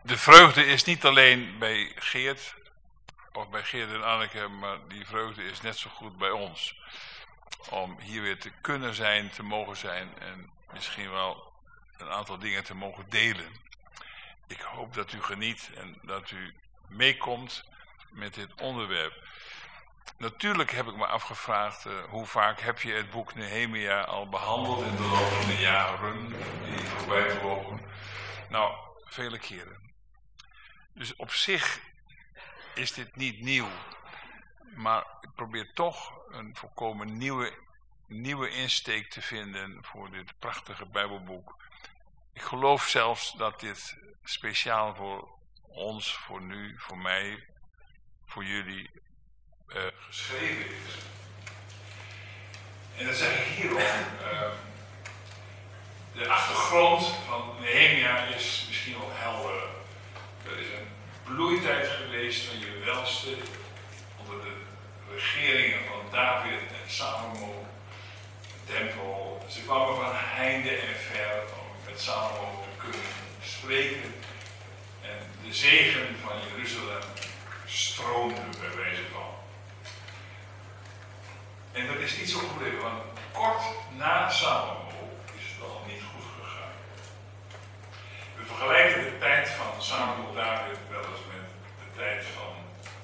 De vreugde is niet alleen bij Geert, of bij Geert en Anneke, maar die vreugde is net zo goed bij ons. Om hier weer te kunnen zijn, te mogen zijn en misschien wel een aantal dingen te mogen delen. Ik hoop dat u geniet en dat u meekomt met dit onderwerp. Natuurlijk heb ik me afgevraagd, hoe vaak heb je het boek Nehemia al behandeld in de loop van de jaren die voorbij vlogen? Nou, vele keren. Dus op zich is dit niet nieuw, maar ik probeer toch een volkomen nieuwe insteek te vinden voor dit prachtige Bijbelboek. Ik geloof zelfs dat dit speciaal voor ons, voor nu, voor mij, voor jullie geschreven is. En dat zeg ik hierom. De achtergrond van Nehemia is misschien wel helder. Er is een bloeitijd geweest van je welste onder de regeringen van David en Salomo, de tempel. Ze kwamen van heinde en ver om met Salomo te kunnen spreken. En de zegen van Jeruzalem stroomde bij wijze van. En dat is niet zo gebleven, want kort na Salomo is het al niet goed gegaan. We vergelijken de tijd van Samuel David wel eens met de tijd van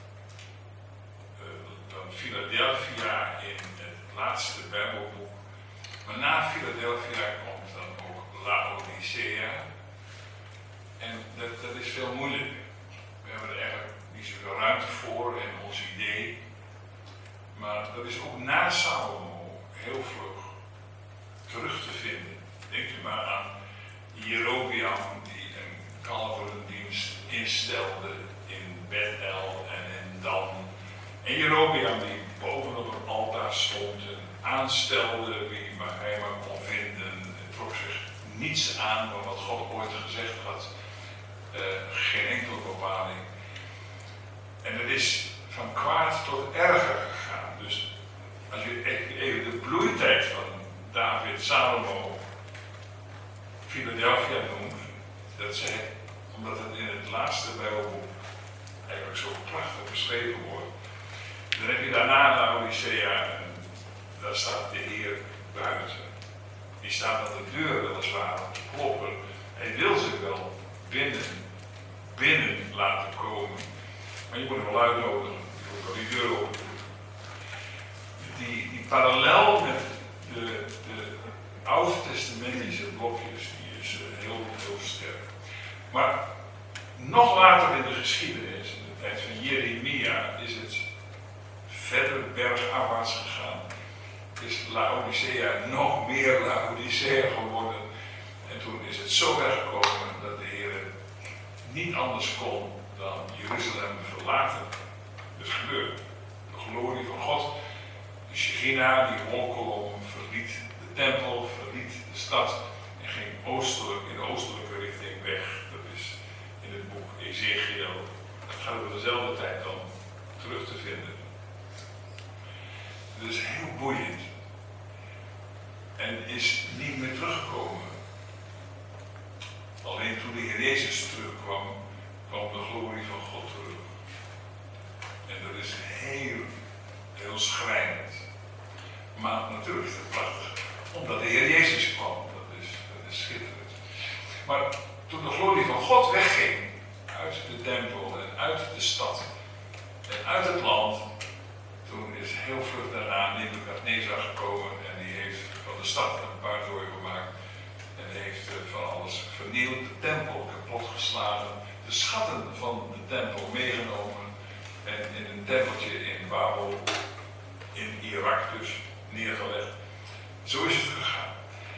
Philadelphia in het laatste Bijbelboek. Maar na Philadelphia komt dan ook Laodicea. En dat is veel moeilijker. We hebben er eigenlijk niet zoveel ruimte voor in ons idee. Maar dat is ook na Salomo heel vlug terug te vinden. Denk u maar aan Jerobeam die een kalverendienst instelde in Bethel en in Dan. En Jerobeam die bovenop een altaar stond en aanstelde wie maar hij maar kon vinden. Het trok zich niets aan van wat God ooit gezegd had. Geen enkele bepaling. En het is van kwaad tot erger gegaan. Dus als je even de bloeitijd van David, Salomo, Philadelphia noemt, dat zeg ik omdat het in het laatste Bijbelboek eigenlijk zo prachtig beschreven wordt. Dan heb je daarna Laodicea en daar staat de Heer buiten. Die staat aan de deur weliswaar om te kloppen. Hij wil zich wel binnen laten komen. Maar je moet hem wel uitnodigen. Je moet wel die deur open doen. Die parallel met de Oud-testamentische blokjes, die is heel sterk. Maar nog later in de geschiedenis, in de tijd van Jeremia, is het verder bergafwaarts gegaan. Is Laodicea nog meer Laodicea geworden. En toen is het zo ver gekomen dat de Heer niet anders kon dan Jeruzalem verlaten. Dus gebeurde. De glorie van God, de Shechina, die wolkolom, verliet de tempel, verliet de stad en ging in de oostelijke richting weg. Dat is in het boek Ezekiel. Dat gaat op dezelfde tijd dan terug te vinden. Dat is heel boeiend. En is niet meer teruggekomen. Alleen toen de Heer Jezus terugkwam, kwam de glorie van God terug. En dat is heel schrijnend. Maar natuurlijk is het prachtig, omdat de Heer Jezus kwam. Dat is schitterend. Maar toen de glorie van God wegging, uit de tempel en uit de stad en uit het land, toen is heel vlug daarna Nebukadnezar gekomen en die heeft van de stad een paar zooi gemaakt. En heeft van alles vernield, de tempel kapotgeslagen, de schatten van de tempel meegenomen en in een tempeltje in Babel, in Irak dus, neergelegd. Zo is het gegaan.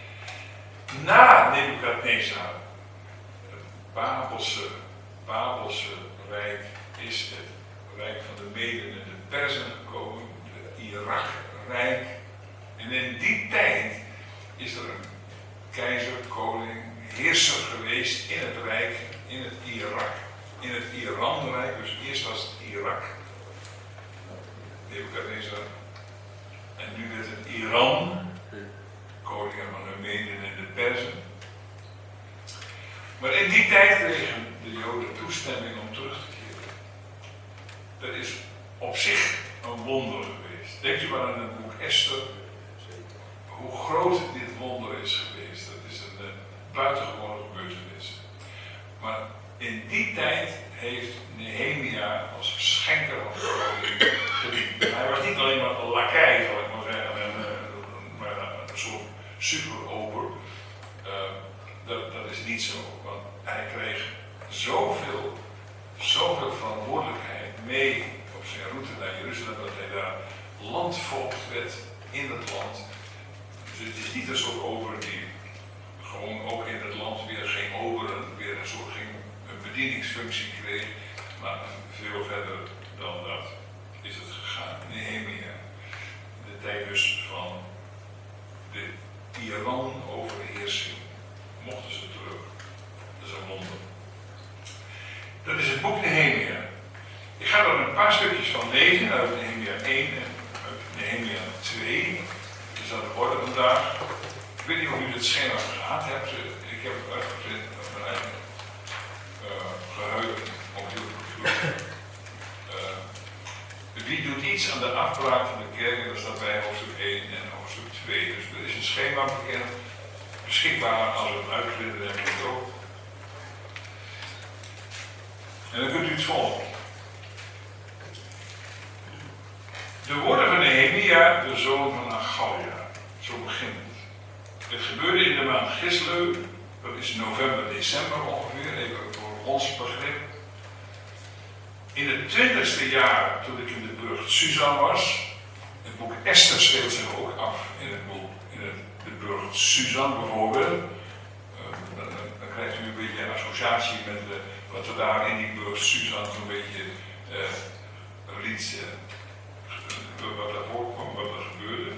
Na Nebukadnezar, het Babelse rijk, is het rijk van de Meden en de Perzen gekomen, het Irak-rijk. En in die tijd is er een keizer, koning, heerser geweest in het rijk, in het Irak, in het Iran-rijk. Dus eerst was het Irak, Nebukadnezar, en nu werd het Iran, koningen van de Meden en de Perzen. Maar in die tijd kregen de Joden de toestemming om terug te keren. Dat is op zich een wonder geweest. Denk je maar aan het boek Esther, hoe groot dit wonder is geweest. Dat is een buitengewone gebeurtenis. Maar in die tijd heeft Nehemia als schenker van de koning gediend. Hij was niet alleen maar een lakij, zal ik maar zeggen, maar een soort superober. Dat is niet zo, want hij kreeg zoveel verantwoordelijkheid mee op zijn route naar Jeruzalem, dat hij daar landvoogd werd in het land. Dus het is niet een soort ober die gewoon ook in het land weer geen oberen, weer een soort een bedieningsfunctie kreeg, maar veel verder dan dat is het gegaan. Nehemia, de tijd dus van de Iran-overheersing, mochten ze terug. Dat is een wonder. Dat is het boek Nehemia. Ik ga er een paar stukjes van lezen uit Nehemia 1 en uit Nehemia 2. Dat is aan de orde vandaag. Ik weet niet of u het schema gehad hebt. Ik heb het uitgezet op mijn eigen geheugen op uw computer. Wie doet iets aan de afbraak van de kerk? En dat staat bij hoofdstuk 1 en hoofdstuk 2. Dus er is een schema bekend, beschikbaar als we het uitgezet hebben ook. En dan kunt u het volgen. De woorden van Nehemia, de zoon van Haggalia. Zo begint het. Het gebeurde in de maand Gisleu, dat is november, december ongeveer, even voor ons begrip. In het 20e jaar, toen ik in de burcht Susan was, het boek Esther speelt zich ook af in de burcht Susan bijvoorbeeld. Dan krijgt u een beetje een associatie met wat er daar in die burcht Susan zo'n beetje liet, wat daarvoor kwam, wat er gebeurde.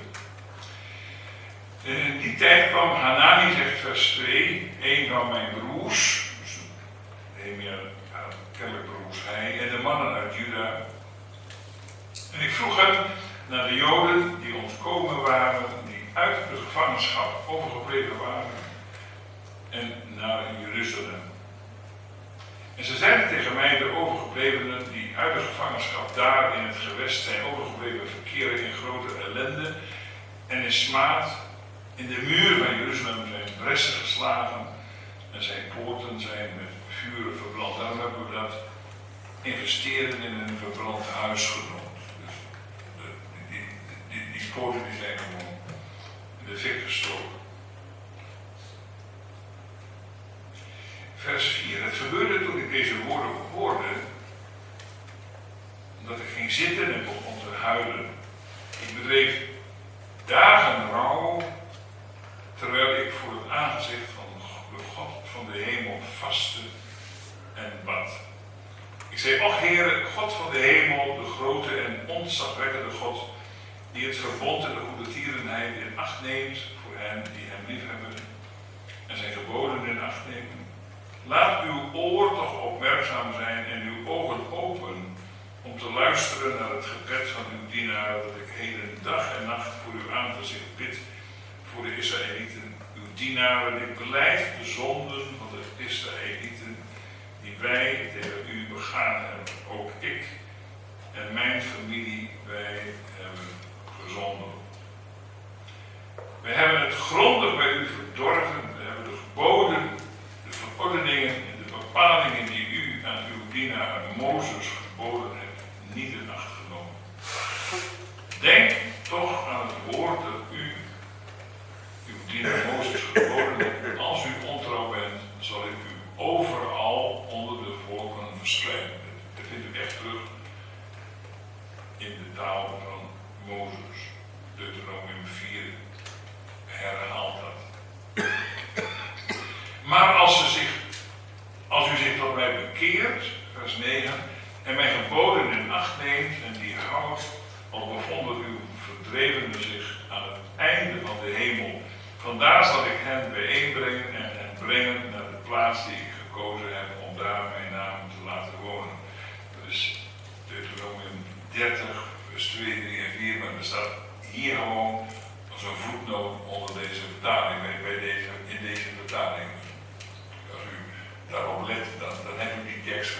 In die tijd kwam Hanani, zegt vers 2, een van mijn broers, dus Nehemia, kennelijk broers hij, en de mannen uit Juda. En ik vroeg hem naar de Joden die ontkomen waren, die uit de gevangenschap overgebleven waren, en naar Jeruzalem. En ze zeiden tegen mij, de overgeblevenen die uit de gevangenschap daar in het gewest zijn overgebleven, verkeren in grote ellende en in smaad. In de muur van Jeruzalem zijn bressen geslagen en zijn poorten zijn met vuren verbrand. Daarom hebben we dat investeren in een verbrand huis genoemd. Dus die poorten die zijn gewoon in de fik gestoken. Vers 4. Het gebeurde toen ik deze woorden hoorde, dat ik ging zitten en begon te huilen. Ik bedreef dagen rouw, terwijl ik voor het aangezicht van de God van de hemel vastte en bad. Ik zei, och Heere, God van de hemel, de grote en ontzagwekkende God, die het verbond en de goede tierenheid in acht neemt voor hen die hem liefhebben en zijn geboden in acht nemen. Laat uw oor toch opmerkzaam zijn en uw ogen open om te luisteren naar het gebed van uw dienaar, dat ik heden dag en nacht voor uw aangezicht bid, voor de Israëlieten, uw dienaren, die belijdt de zonden van de Israëlieten, die wij tegen u begaan hebben, ook ik en mijn familie, wij hebben gezonden. We hebben het grondig bij u verdorven, we hebben de geboden, de verordeningen en de bepalingen die u aan uw dienaar Mozes geboden hebt, niet in acht genomen. Denk toch aan het woord dat u uw dienaar Mozes geboden hebt. Als u ontrouw bent, zal ik u overal onder de volken verspreiden. Dat vindt u echt terug in de taal van Mozes. Deuteronomium 4 herhaalt dat. Maar als u zich tot mij bekeert, vers 9, en mijn geboden in acht neemt en die houdt, al bevonden uw verdrevenen zich aan het einde van de hemel. Vandaar zal ik hen bijeenbrengen en hen brengen naar de plaats die ik gekozen heb om daar mijn naam te laten wonen. Dat is Deuteronomium 30, vers 2, 3 en 4, maar er staat hier gewoon als een voetnoot onder deze vertaling, in deze vertaling. Als u daarop let, dan hebt u die tekst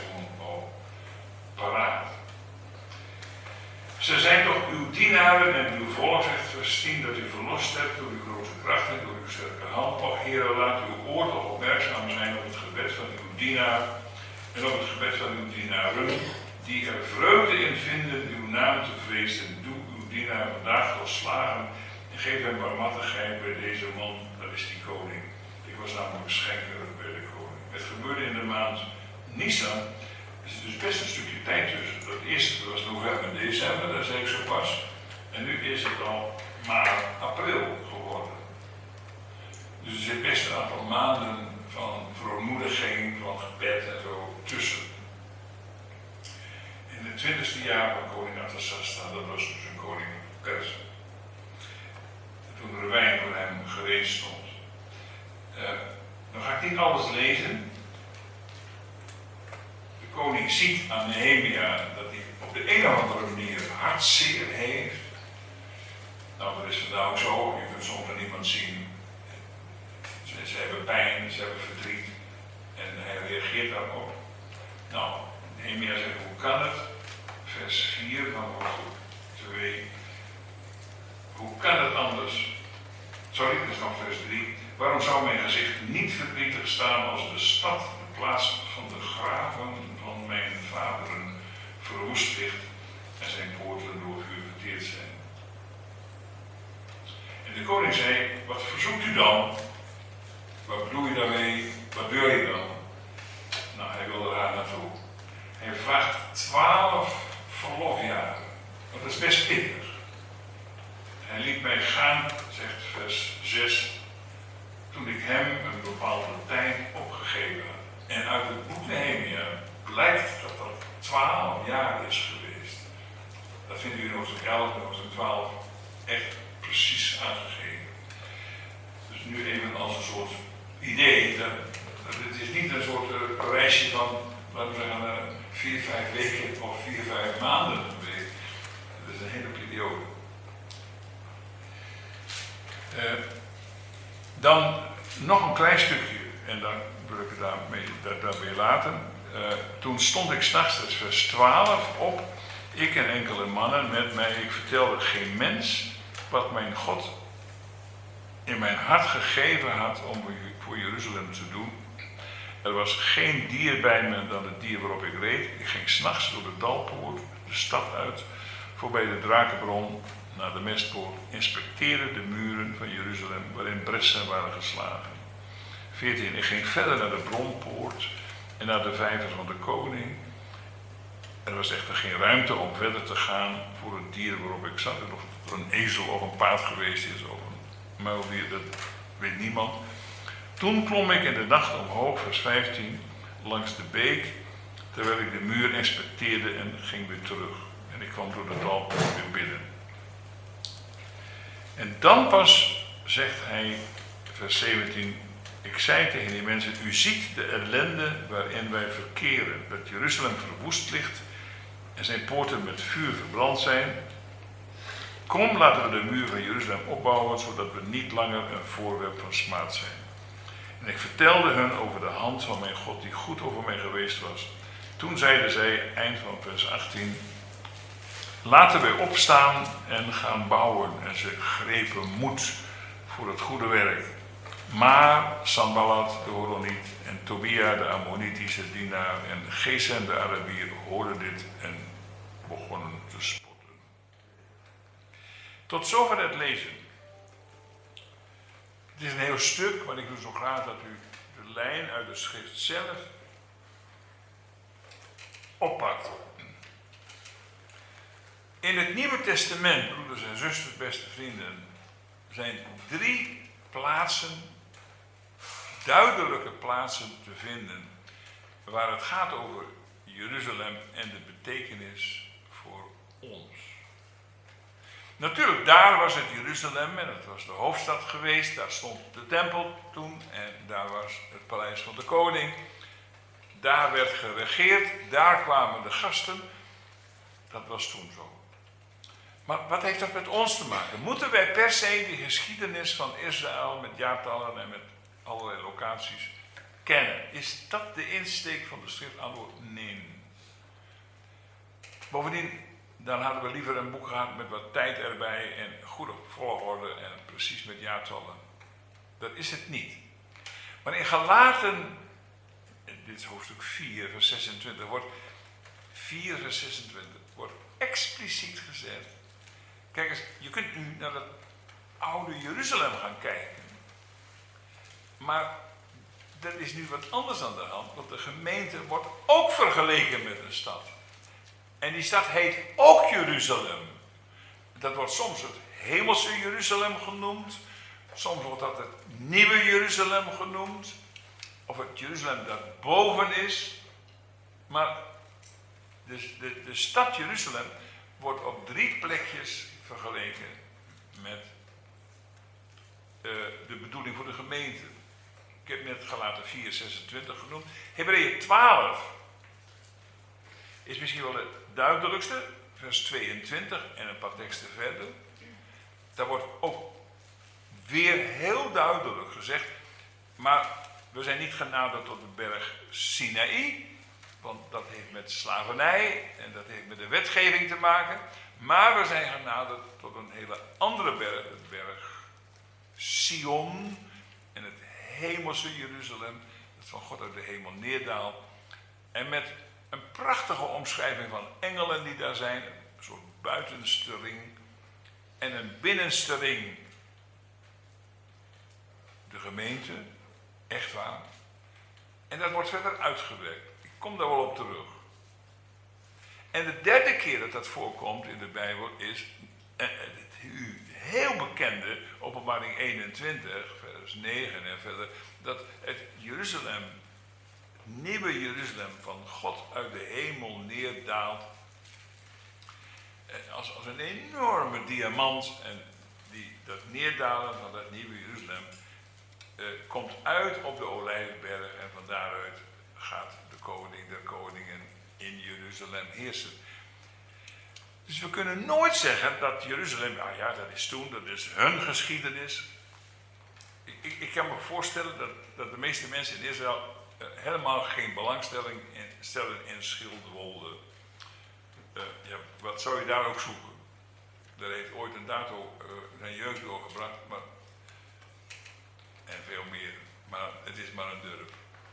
Ze zijn toch uw dienaren en uw volk, zegt vers 10, dat u verlost hebt door uw grote kracht en door uw sterke hand. Och, Heere, laat uw oor toch opmerkzaam zijn op het gebed van uw dienaar en op het gebed van uw dienaren, die er vreugde in vinden uw naam te vrezen. Doe uw dienaar vandaag tot slagen en geef hem barmhartigheid bij deze man, dat is die koning. Ik was namelijk schenker bij de koning. Het gebeurde in de maand Nisan. Er is dus best een stukje tijd tussen. Dat eerste was november, december, dat zei ik zo pas. En nu is het al maart, april geworden. Dus er zit best een aantal maanden van verootmoediging, van gebed en zo tussen. In het 20e jaar van koning Artasasta, dat was dus een koning Persen. Toen de wijn voor hem gereed stond. Dan ga ik niet alles lezen. De koning ziet aan Nehemia dat hij op de een of andere manier hartzeer heeft. Nou, dat is vandaag ook zo. Je kunt soms aan iemand zien. Ze hebben pijn, ze hebben verdriet. En hij reageert daarop. Nou, Nehemia zegt, hoe kan het? Vers 4 van hoofdstuk 2. Hoe kan het anders? Sorry, dat is nog vers 3. Waarom zou mijn gezicht niet verdrietig staan als de stad, de plaats van de graven van mijn vaderen, verwoest ligt en zijn poorten door vuur verteerd zijn? En de koning zei, wat verzoekt u dan? Wat bedoel je daarmee? Wat wil je dan? Nou, hij wilde daar naartoe. Hij vraagt 12 verlofjaren. Dat is best pittig. Hij liet mij gaan, zegt vers 6, toen ik hem een bepaalde tijd opgegeven had. En uit het boek Nehemia blijkt dat dat 12 jaar is geweest. Dat vindt u in hoofdstuk 11 en hoofdstuk 12 echt precies aangegeven. Dus nu even als een soort idee. Het is niet een soort reisje van, laten we zeggen, 4-5 weken of 4-5 maanden geweest. Dat is een hele periode. Dan nog een klein stukje, en dan wil ik het daarbij laten. Toen stond ik 's nachts, dat is vers 12, op, ik en enkele mannen met mij. Ik vertelde geen mens wat mijn God in mijn hart gegeven had om voor Jeruzalem te doen. Er was geen dier bij me dan het dier waarop ik reed. Ik ging 's nachts door de Dalpoort, de stad uit, voorbij de Drakenbron, naar de Mestpoort, inspecteerde de muren van Jeruzalem waarin bressen waren geslagen. 14. Ik ging verder naar de Bronpoort en naar de vijver van de koning. Er was echter geen ruimte om verder te gaan voor het dier waarop ik zat. Of het een ezel of een paard geweest is of een muildier, dat weet niemand. Toen klom ik in de nacht omhoog, vers 15, langs de beek, terwijl ik de muur inspecteerde en ging weer terug. En ik kwam door de Dalpoort weer binnen. En dan pas, zegt hij, vers 17, ik zei tegen die mensen, u ziet de ellende waarin wij verkeren, dat Jeruzalem verwoest ligt en zijn poorten met vuur verbrand zijn. Kom, laten we de muur van Jeruzalem opbouwen, zodat we niet langer een voorwerp van smaad zijn. En ik vertelde hun over de hand van mijn God die goed over mij geweest was. Toen zeiden zij, eind van vers 18, laten wij opstaan en gaan bouwen. En ze grepen moed voor het goede werk. Maar Sanballat de Horoniet en Tobia de Ammonitische dienaar en Gesem de Arabier hoorden dit en begonnen te spotten. Tot zover het lezen. Het is een heel stuk, maar ik doe zo graag dat u de lijn uit de schrift zelf oppakt. In het Nieuwe Testament, broeders en zusters, beste vrienden, zijn 3 plaatsen, duidelijke plaatsen te vinden, waar het gaat over Jeruzalem en de betekenis voor ons. Natuurlijk, daar was het Jeruzalem en het was de hoofdstad geweest, daar stond de tempel toen en daar was het paleis van de koning. Daar werd geregeerd, daar kwamen de gasten, dat was toen zo. Maar wat heeft dat met ons te maken? Moeten wij per se de geschiedenis van Israël met jaartallen en met allerlei locaties kennen? Is dat de insteek van de schrift? Antwoord nee. Bovendien, dan hadden we liever een boek gehad met wat tijd erbij en goede volgorde en precies met jaartallen. Dat is het niet. Maar in Galaten, dit is hoofdstuk 4, vers 26, wordt 4, vers 26, wordt expliciet gezegd. Kijk eens, je kunt nu naar het oude Jeruzalem gaan kijken. Maar er is nu wat anders aan de hand, want de gemeente wordt ook vergeleken met een stad. En die stad heet ook Jeruzalem. Dat wordt soms het hemelse Jeruzalem genoemd. Soms wordt dat het nieuwe Jeruzalem genoemd. Of het Jeruzalem dat boven is. Maar de stad Jeruzalem wordt op 3 plekjes vergeleken met de bedoeling voor de gemeente. Ik heb net Galaten 4, 26 genoemd. Hebreeën 12 is misschien wel het duidelijkste. Vers 22 en een paar teksten verder. Daar wordt ook weer heel duidelijk gezegd. Maar we zijn niet genaderd tot de berg Sinaï. Want dat heeft met slavernij en dat heeft met de wetgeving te maken. Maar we zijn genaderd tot een hele andere berg. De berg Sion en het hemelse Jeruzalem. Dat van God uit de hemel neerdaalt. En met een prachtige omschrijving van engelen die daar zijn. Een soort buitenste ring. En een binnenste ring. De gemeente. Echt waar. En dat wordt verder uitgewerkt. Ik kom daar wel op terug. En de derde keer dat dat voorkomt in de Bijbel is het heel bekende Openbaring 21, vers 9 en verder, dat het Jeruzalem, nieuwe Jeruzalem van God uit de hemel neerdaalt als een enorme diamant. En dat neerdalen van dat nieuwe Jeruzalem komt uit op de Olijfberg en van daaruit gaat de koning der koningen in Jeruzalem heersen. Dus we kunnen nooit zeggen dat Jeruzalem, nou ja, dat is toen, dat is hun geschiedenis. Ik kan me voorstellen dat de meeste mensen in Israël helemaal geen belangstelling stellen in Schildwolde. Ja, wat zou je daar ook zoeken? Daar heeft ooit een dato zijn jeugd doorgebracht, en veel meer. Maar het is maar een dorp.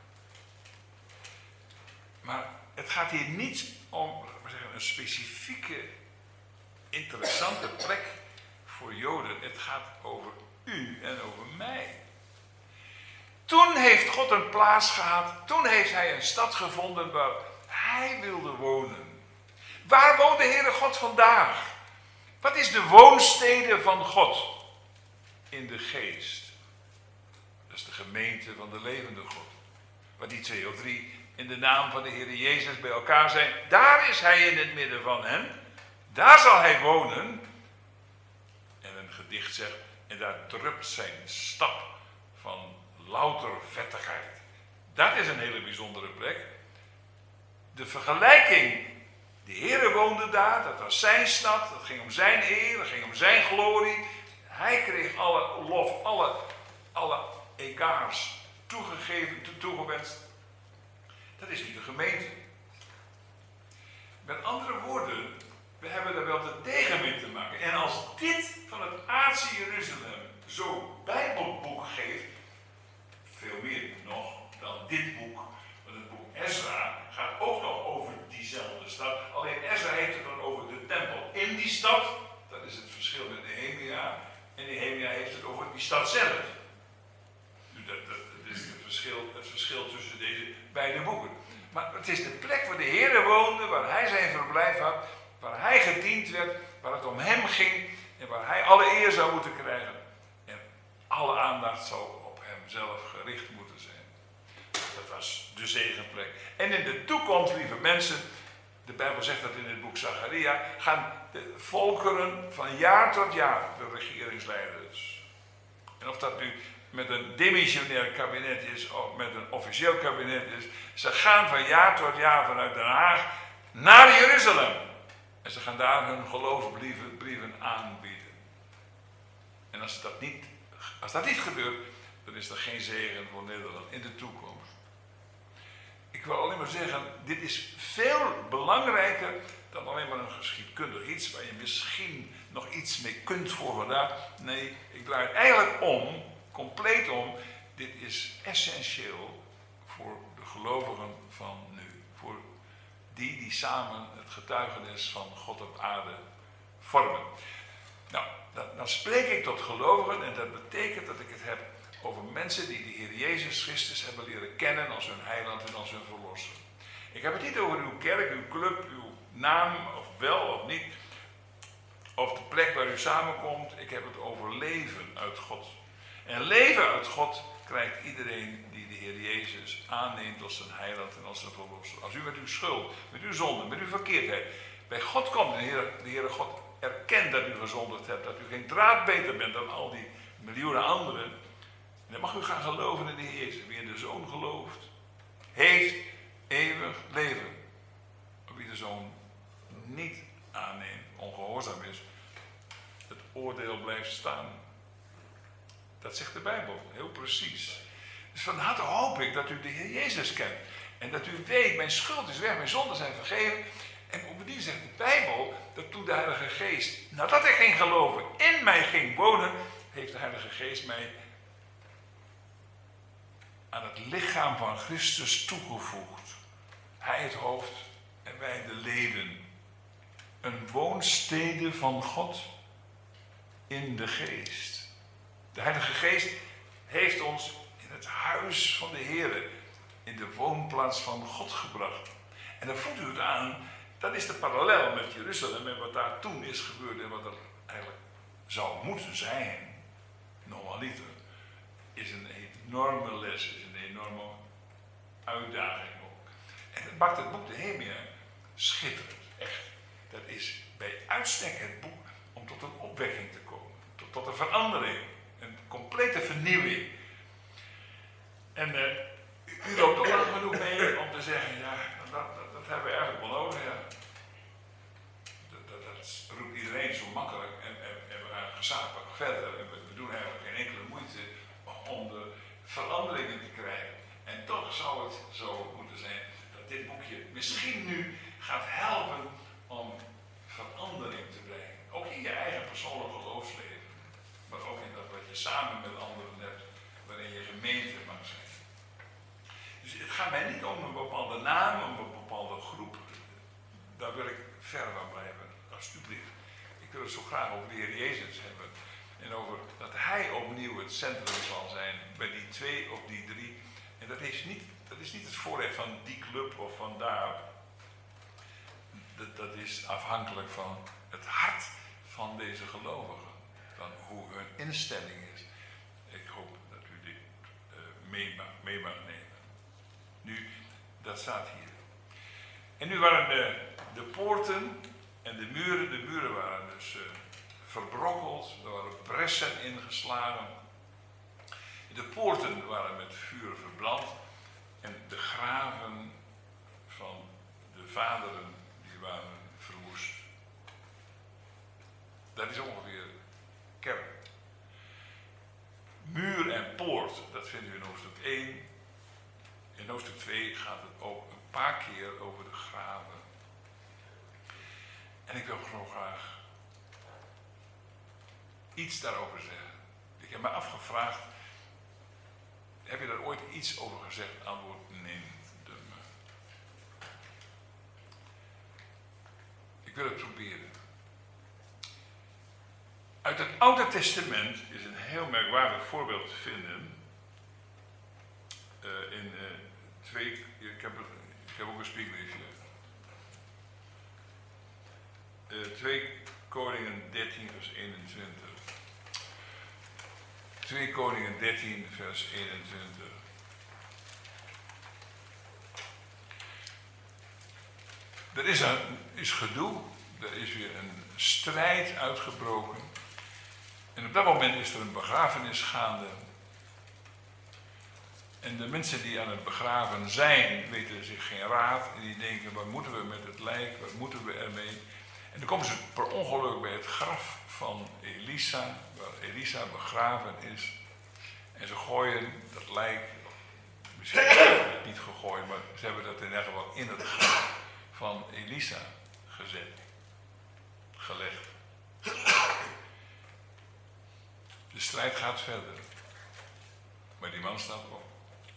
Maar het gaat hier niet om een specifieke, interessante plek voor Joden. Het gaat over u en over mij. Toen heeft God een plaats gehad. Toen heeft hij een stad gevonden waar hij wilde wonen. Waar woont de Heere God vandaag? Wat is de woonstede van God? In de geest. Dat is de gemeente van de levende God. Waar die 2 of 3 in de naam van de Heer Jezus bij elkaar zijn. Daar is hij in het midden van hen. Daar zal hij wonen. En een gedicht zegt, en daar drupt zijn stap van louter vettigheid. Dat is een hele bijzondere plek. De vergelijking, de Heer woonde daar, dat was zijn stad, dat ging om zijn eer, dat ging om zijn glorie. Hij kreeg alle lof, alle egaars toegewenst. Dat is niet de gemeente. Met andere woorden, we hebben er wel te tegen mee te maken. En als dit van het aardse Jeruzalem zo'n Bijbelboek geeft, veel meer nog dan dit boek, want het boek Ezra gaat ook nog over diezelfde stad. Alleen Ezra heeft het dan over de tempel in die stad. Dat is het verschil met Nehemia. En Nehemia heeft het over die stad zelf. Dus dat is het verschil tussen deze beide boeken. Maar het is de plek waar de Heer woonde, waar hij zijn verblijf had, waar hij gediend werd, waar het om hem ging en waar hij alle eer zou moeten krijgen. En alle aandacht zou op hemzelf gericht moeten zijn. Dat was de zegenplek. En in de toekomst, lieve mensen, de Bijbel zegt dat in het boek Zacharia, gaan de volkeren van jaar tot jaar de regeringsleiders. En of dat nu met een demissionair kabinet is of met een officieel kabinet is, ze gaan van jaar tot jaar vanuit Den Haag naar Jeruzalem. En ze gaan daar hun geloofsbrieven aanbieden. En als dat niet gebeurt, dan is er geen zegen voor Nederland in de toekomst. Ik wil alleen maar zeggen, dit is veel belangrijker dan alleen maar een geschiedkundig iets waar je misschien nog iets mee kunt voor vandaag. Nee, ik draai het eigenlijk om, compleet om. Dit is essentieel voor de gelovigen van nu. Voor die samen het getuigenis van God op aarde vormen. Nou, dan spreek ik tot gelovigen en dat betekent dat ik het heb over mensen die de Heer Jezus Christus hebben leren kennen als hun heiland en als hun verlosser. Ik heb het niet over uw kerk, uw club, uw naam, of wel of niet, of de plek waar u samenkomt. Ik heb het over leven uit God. En leven uit God krijgt iedereen die de Heer Jezus aanneemt als zijn heiland en als zijn verlosser. Als u met uw schuld, met uw zonde, met uw verkeerdheid bij God komt, de Heere God erkent dat u gezondigd hebt, dat u geen draad beter bent dan al die miljoenen anderen. En dan mag u gaan geloven in de Heer Jezus. Wie in de Zoon gelooft, heeft eeuwig leven. Maar wie de Zoon niet aanneemt, ongehoorzaam is, het oordeel blijft staan. Dat zegt de Bijbel, heel precies. Dus van harte hoop ik dat u de Heer Jezus kent. En dat u weet, mijn schuld is weg, mijn zonden zijn vergeven. En bovendien zegt de Bijbel dat toen de Heilige Geest, nadat ik ging geloven, in mij ging wonen, heeft de Heilige Geest mij aan het lichaam van Christus toegevoegd. Hij het hoofd en wij de leden. Een woonstede van God in de geest. De Heilige Geest heeft ons in het huis van de Heer, in de woonplaats van God gebracht. En dan voelt u het aan, dat is de parallel met Jeruzalem en wat daar toen is gebeurd en wat er eigenlijk zou moeten zijn. Normaliter is een enorme les, is een enorme uitdaging ook. En dat maakt het boek Nehemia schitterend, echt. Dat is bij uitstek het boek om tot een opwekking te komen, tot een verandering, een complete vernieuwing. En u loopt er lang genoeg mee om te zeggen, ja, dat hebben we eigenlijk wel nodig, ja. Dat roept iedereen zo makkelijk en we gaan gezamenlijk verder. En we doen eigenlijk geen enkele moeite om de veranderingen te krijgen. En toch zou het zo moeten zijn dat dit boekje misschien nu gaat helpen om verandering te brengen. Ook in je eigen persoonlijk geloofsleven. Maar ook in dat wat je samen met anderen hebt, waarin je gemeente mag zijn. Dus het gaat mij niet om een bepaalde naam, om een bepaalde groep. Daar wil ik ver van blijven, alsjeblieft. Ik wil het zo graag over de Heer Jezus hebben. En over dat Hij opnieuw het centrum zal zijn bij die 2 of die 3. En dat is niet het voorrecht van die club of van daar. Dat is afhankelijk van het hart van deze gelovigen. Van hoe hun instelling is. Ik hoop dat u dit mee mag nemen. Nu, dat staat hier. En nu waren de poorten en de muren waren dus verbrokkeld, er waren bressen ingeslagen. De poorten waren met vuur verbrand en de graven van de vaderen die waren verwoest. Dat is ongeveer kern. Muur en poort, dat vinden we in hoofdstuk 1. In hoofdstuk 2 gaat het ook een paar keer over de graven. En ik wil gewoon graag iets daarover zeggen. Ik heb me afgevraagd, heb je daar ooit iets over gezegd? Antwoord nee. Ik wil het proberen. Uit het Oude Testament is een heel merkwaardig voorbeeld te vinden. Ik heb ook een spiekbriefje. 2 Koningen 13 vers 21. 2 Koningen 13 vers 21. Er is gedoe, er is weer een strijd uitgebroken. En op dat moment is er een begrafenis gaande. En de mensen die aan het begraven zijn, weten zich geen raad. En die denken, wat moeten we met het lijk, wat moeten we ermee? En dan komen ze per ongeluk bij het graf van Elisa, waar Elisa begraven is. En ze gooien dat lijk, misschien hebben ze het niet gegooid, maar ze hebben dat in ieder geval in het graf van Elisa gezet. gelegd. De strijd gaat verder. Maar die man staat op.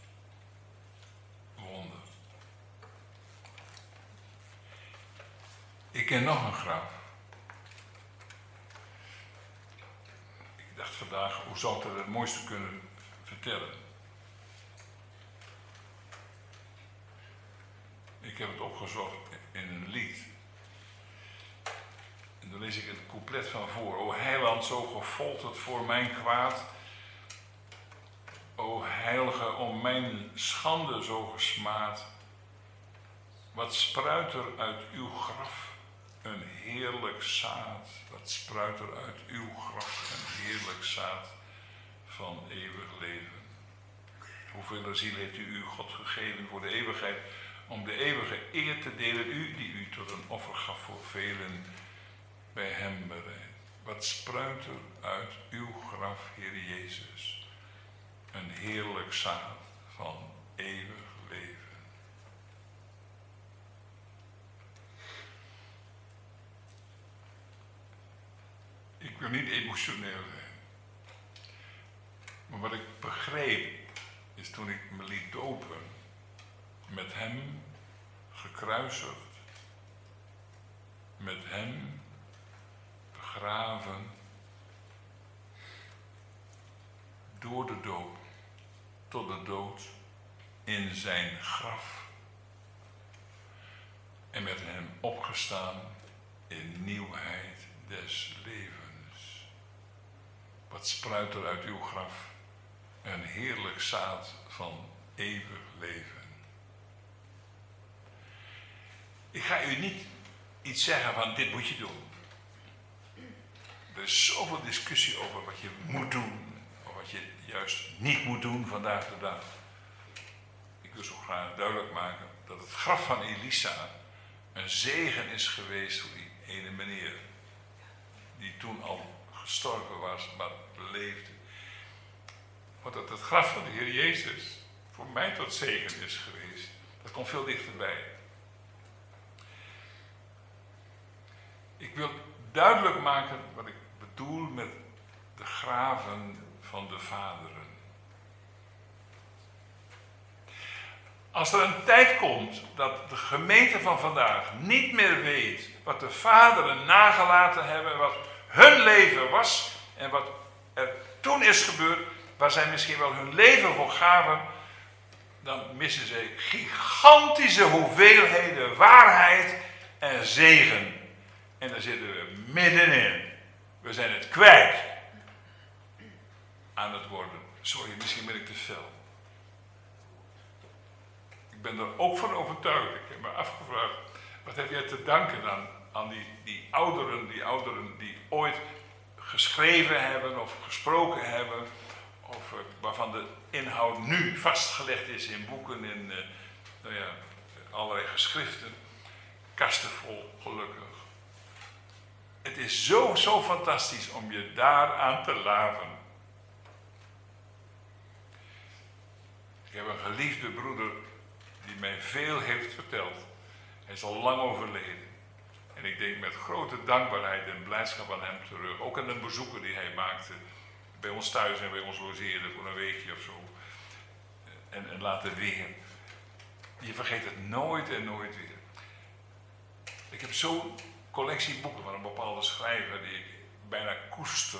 Wonder. Ik ken nog een graf. Ik dacht vandaag, hoe zou ik het mooiste kunnen vertellen? Ik heb het opgezocht in een lied. En daar lees ik het couplet van voor. O heiland, zo gefolterd voor mijn kwaad. O heilige, om mijn schande zo gesmaad. Wat spruit er uit uw graf een heerlijk zaad. Wat spruit er uit uw graf een heerlijk zaad van eeuwig leven. Hoeveel ziel heeft u God gegeven voor de eeuwigheid, om de eeuwige eer te delen, u die u tot een offer gaf voor velen, bij hem bereid. Wat spruit er uit uw graf, Heer Jezus, een heerlijk zaad van eeuwig leven. Ik wil niet emotioneel zijn, maar wat ik begreep is toen ik me liet dopen, met hem gekruisigd, met hem begraven, door de doop tot de dood in zijn graf en met hem opgestaan in nieuwheid des levens. Wat spruit er uit uw graf een heerlijk zaad van eeuwig leven. Ik ga u niet iets zeggen van dit moet je doen. Er is zoveel discussie over wat je moet doen, of wat je juist niet moet doen vandaag de dag. Ik wil zo graag duidelijk maken dat het graf van Elisa een zegen is geweest voor die ene meneer, die toen al gestorven was, maar leefde. Want dat het graf van de Heer Jezus voor mij tot zegen is geweest, dat komt veel dichterbij. Ik wil duidelijk maken wat ik bedoel met de graven van de vaderen. Als er een tijd komt dat de gemeente van vandaag niet meer weet wat de vaderen nagelaten hebben, wat hun leven was en wat er toen is gebeurd, waar zij misschien wel hun leven voor gaven, dan missen ze gigantische hoeveelheden waarheid en zegen. En daar zitten we middenin. We zijn het kwijt aan het worden. Sorry, misschien ben ik te fel. Ik ben er ook van overtuigd. Ik heb me afgevraagd, wat heb jij te danken aan die ouderen die ooit geschreven hebben of gesproken hebben, of waarvan de inhoud nu vastgelegd is in boeken, in allerlei geschriften, kasten vol, gelukkig. Het is zo fantastisch om je daaraan te laven. Ik heb een geliefde broeder die mij veel heeft verteld. Hij is al lang overleden. En ik denk met grote dankbaarheid en blijdschap aan hem terug. Ook aan de bezoeken die hij maakte bij ons thuis en bij ons logeerde voor een weekje of zo. En later weer. Je vergeet het nooit en nooit weer. Ik heb zo'n collectie boeken van een bepaalde schrijver die ik bijna koester.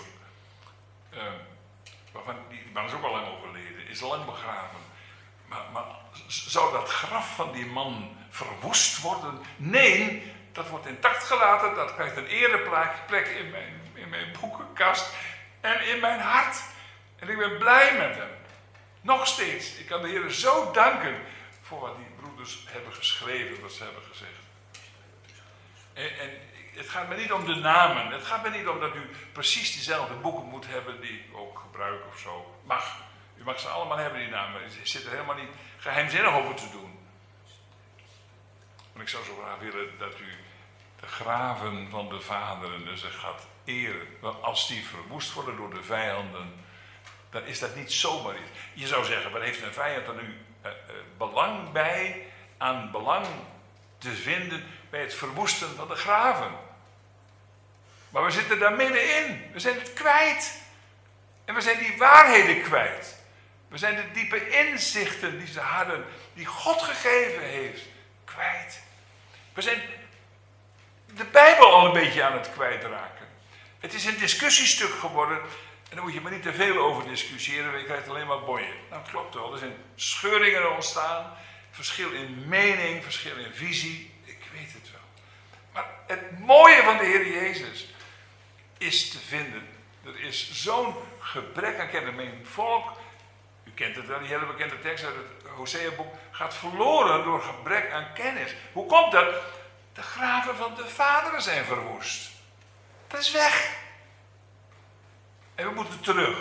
Die man is ook al lang overleden, is lang begraven. Maar zou dat graf van die man verwoest worden? Nee, dat wordt intact gelaten. Dat krijgt een ereplek in mijn boekenkast en in mijn hart. En ik ben blij met hem. Nog steeds. Ik kan de Heer zo danken voor wat die broeders hebben geschreven, wat ze hebben gezegd. En het gaat me niet om de namen. Het gaat me niet om dat u precies diezelfde boeken moet hebben die ik ook gebruik of zo. U mag ze allemaal hebben, die namen. Er zit er helemaal niet geheimzinnig over te doen. Maar ik zou zo graag willen dat u de graven van de vaderen dus gaat eren. Want als die verwoest worden door de vijanden, dan is dat niet zomaar iets. Je zou zeggen, wat heeft een vijand er nu belang bij aan belang te vinden bij het verwoesten van de graven. Maar we zitten daar middenin. We zijn het kwijt. En we zijn die waarheden kwijt. We zijn de diepe inzichten die ze hadden, die God gegeven heeft, kwijt. We zijn de Bijbel al een beetje aan het kwijtraken. Het is een discussiestuk geworden. En daar moet je maar niet te veel over discussiëren, want je krijgt alleen maar boeien. Nou, het klopt wel. Er zijn scheuringen ontstaan. Verschil in mening, verschil in visie. Ik weet het wel. Maar het mooie van de Heer Jezus is te vinden. Er is zo'n gebrek aan kennis. Mijn volk, u kent het wel, die hele bekende tekst uit het Hosea-boek, gaat verloren door gebrek aan kennis. Hoe komt dat? De graven van de vaderen zijn verwoest. Dat is weg. En we moeten terug.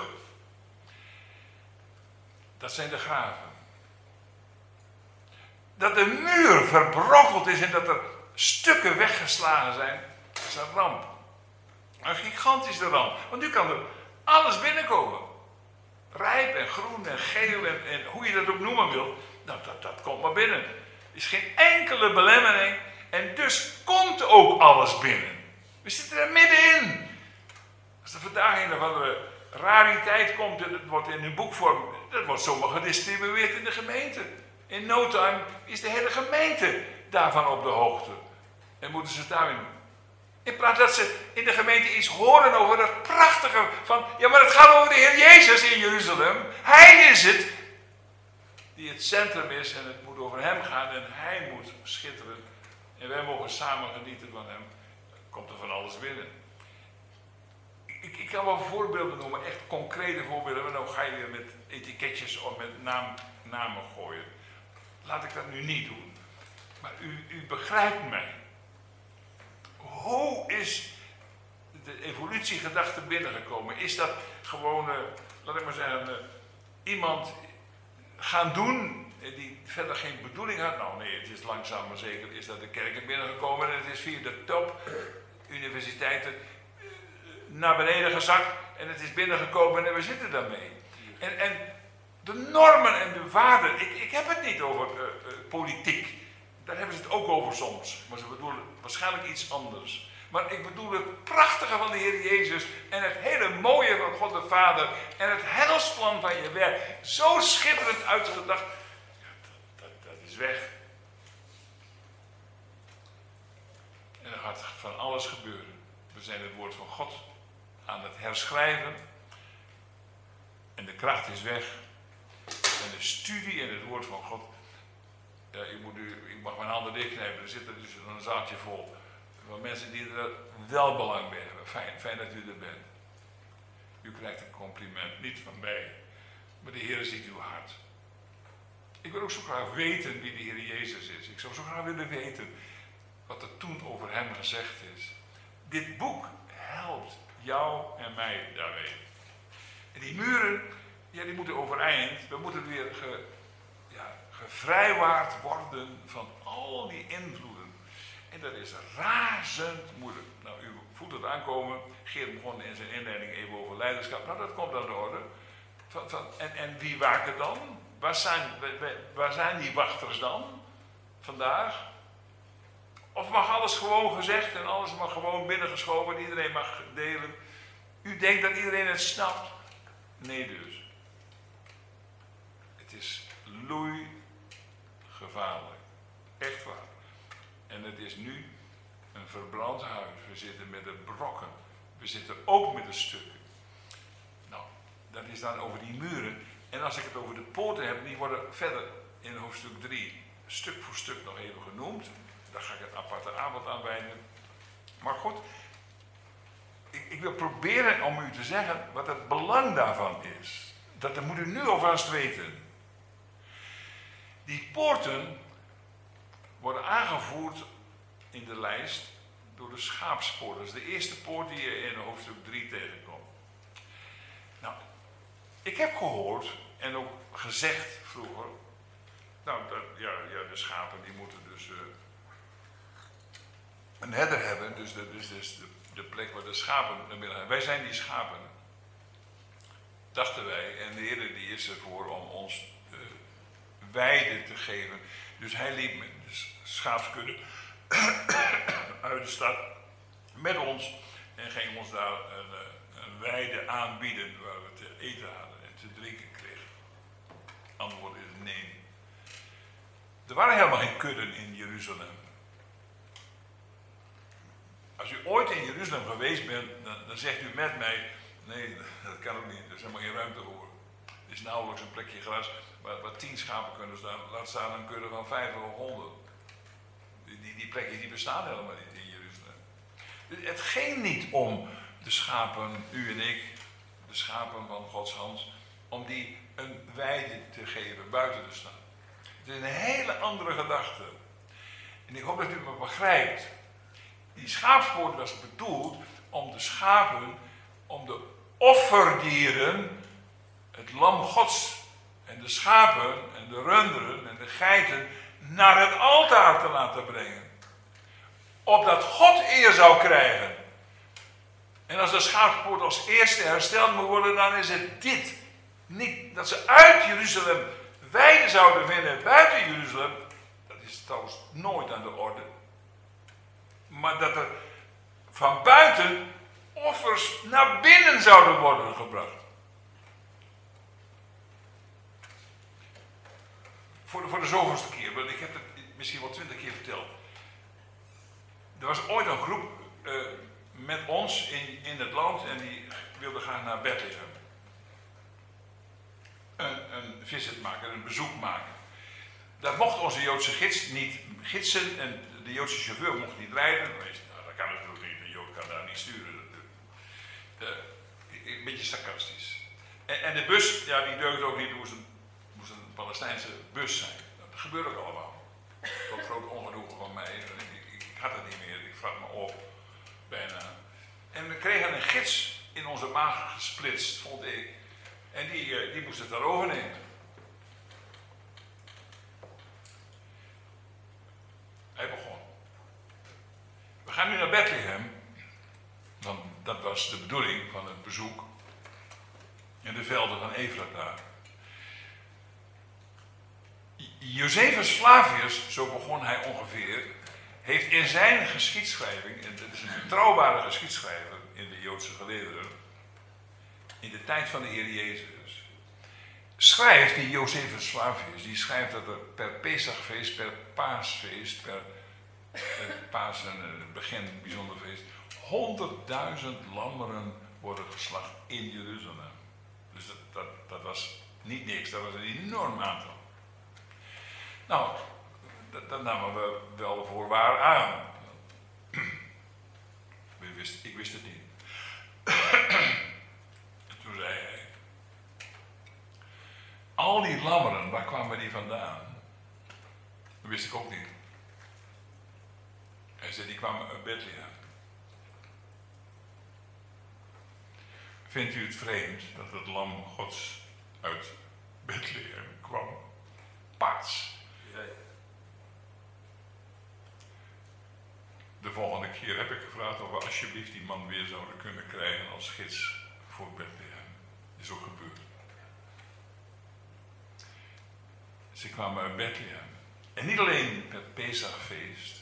Dat zijn de graven. Dat de muur verbrokkeld is en dat er stukken weggeslagen zijn, dat is een ramp. Een gigantische ramp. Want nu kan er alles binnenkomen. Rijp en groen en geel en hoe je dat ook noemen wil. Nou, dat komt maar binnen. Er is geen enkele belemmering. En dus komt ook alles binnen. We zitten er middenin. Als er vandaag een of andere rariteit komt en het wordt in een boekvorm, dat wordt zomaar gedistribueerd in de gemeente. In no time is de hele gemeente daarvan op de hoogte. En moeten ze het daarin doen. In plaats dat ze in de gemeente iets horen over dat prachtige van, ja, maar het gaat over de Heer Jezus in Jeruzalem. Hij is het die het centrum is en het moet over hem gaan en hij moet schitteren. En wij mogen samen genieten van hem. Komt er van alles binnen. Ik kan wel voorbeelden noemen, echt concrete voorbeelden. Maar dan ga je weer met etiketjes of met namen gooien. Laat ik dat nu niet doen. Maar u begrijpt mij. Hoe is de evolutiegedachte binnengekomen? Is dat gewoon, laat ik maar zeggen, iemand gaan doen die verder geen bedoeling had? Nou nee, het is langzaam maar zeker is dat de kerken binnengekomen en het is via de top universiteiten naar beneden gezakt en het is binnengekomen en we zitten daarmee. En de normen en de waarden, ik heb het niet over politiek. Daar hebben ze het ook over soms. Maar ze bedoelen waarschijnlijk iets anders. Maar ik bedoel het prachtige van de Heer Jezus en het hele mooie van God de Vader en het heilsplan van je werk. Zo schitterend uitgedacht. Ja, dat is weg. En er gaat van alles gebeuren. We zijn het woord van God aan het herschrijven. En de kracht is weg. En de studie en het woord van God. Ja, ik mag mijn handen dichtknijpen. Er zit er dus een zaaltje vol. Van mensen die er wel belang bij hebben. Fijn dat u er bent. U krijgt een compliment. Niet van mij. Maar de Heer ziet uw hart. Ik wil ook zo graag weten wie de Heer Jezus is. Ik zou zo graag willen weten wat er toen over hem gezegd is. Dit boek helpt jou en mij daarmee. En die muren, ja, die moeten overeind. We moeten weer gevrijwaard worden van al die invloeden. En dat is razend moeilijk. Nou, u voelt het aankomen. Geert begon in zijn inleiding even over leiderschap. Nou, dat komt aan de orde. En wie waken dan? Waar zijn die wachters dan? Vandaag? Of mag alles gewoon gezegd en alles mag gewoon binnengeschoven en iedereen mag delen? U denkt dat iedereen het snapt? Nee dus. Het is loeigevaarlijk. Echt waar. En het is nu een verbrand huis. We zitten met de brokken. We zitten ook met de stukken. Nou, dat is dan over die muren. En als ik het over de poorten heb, die worden verder in hoofdstuk 3 stuk voor stuk nog even genoemd. Daar ga ik een aparte avond aan wijden. Maar goed, ik wil proberen om u te zeggen wat het belang daarvan is. Dat moet u nu alvast weten. Die poorten worden aangevoerd in de lijst door de schaapspoort. Dat is de eerste poort die je in hoofdstuk 3 tegenkomt. Nou, ik heb gehoord en ook gezegd vroeger, nou, de schapen die moeten dus een herder hebben, dus de plek waar de schapen naar binnen gaan. Wij zijn die schapen, dachten wij, en de Heer die is ervoor om ons weide te geven. Dus hij liep met de schaapskudde uit de stad met ons en ging ons daar een weide aanbieden waar we te eten hadden en te drinken kregen. Antwoord is nee. Er waren helemaal geen kudden in Jeruzalem. Als u ooit in Jeruzalem geweest bent, dan zegt u met mij, nee, dat kan ook niet, er is helemaal geen ruimte voor. Er is nauwelijks een plekje gras waar 10 schapen kunnen staan, laat staan een kudde van 5 of 100. Die plekjes die bestaan helemaal niet in Jeruzalem. Dus het ging niet om de schapen, u en ik, de schapen van Gods hand, om die een weide te geven buiten de stad. Het is een hele andere gedachte. En ik hoop dat u me begrijpt. Die schaapspoort was bedoeld om de schapen, om de offerdieren, het lam Gods en de schapen en de runderen en de geiten naar het altaar te laten brengen. Opdat God eer zou krijgen. En als de schaapspoort als eerste hersteld moet worden, dan is het dit. Niet dat ze uit Jeruzalem weiden zouden vinden buiten Jeruzalem. Dat is trouwens nooit aan de orde. Maar dat er van buiten offers naar binnen zouden worden gebracht. Voor de zoveelste keer, want ik heb het misschien wel 20 keer verteld. Er was ooit een groep met ons in het land en die wilde graag naar Bethlehem. Een visit maken, een bezoek maken. Dat mocht onze Joodse gids niet gidsen en de Joodse chauffeur mocht niet rijden. Nou, dat kan natuurlijk niet, een Jood kan daar niet sturen. Een beetje sarcastisch. En de bus, ja, die deugde ook niet, het moest een Palestijnse bus zijn. Dat gebeurt ook allemaal. Tot groot ongenoegen van mij. Ik had het niet meer, ik vraag me op. Bijna. En we kregen een gids in onze maag gesplitst, vond ik. En die moest het daar overnemen. Hij begon. We gaan nu naar Bethlehem. Want dat was de bedoeling van het bezoek. In de velden van Efrata. Josephus Flavius, zo begon hij ongeveer, heeft in zijn geschiedschrijving, en dat is een betrouwbare geschiedschrijver in de Joodse gelederen, in de tijd van de Heer Jezus, schrijft die Josephus Flavius, die schrijft dat er per Pesachfeest, per Paasfeest, per Pasen, het begin bijzonder feest, 100.000 lammeren worden geslacht in Jeruzalem. Dus dat was niet niks, dat was een enorm aantal. Nou, dat namen we wel voor waar aan. Ik wist het niet. En toen zei hij, al die lammeren, waar kwamen die vandaan? Dat wist ik ook niet. Hij zei, die kwamen uit Bethlehem. Vindt u het vreemd dat het lam Gods uit Bethlehem kwam? Paars. De volgende keer heb ik gevraagd of we alsjeblieft die man weer zouden kunnen krijgen als gids voor Bethlehem. Dat is ook gebeurd. Ze kwamen uit Bethlehem. En niet alleen het Pesachfeest.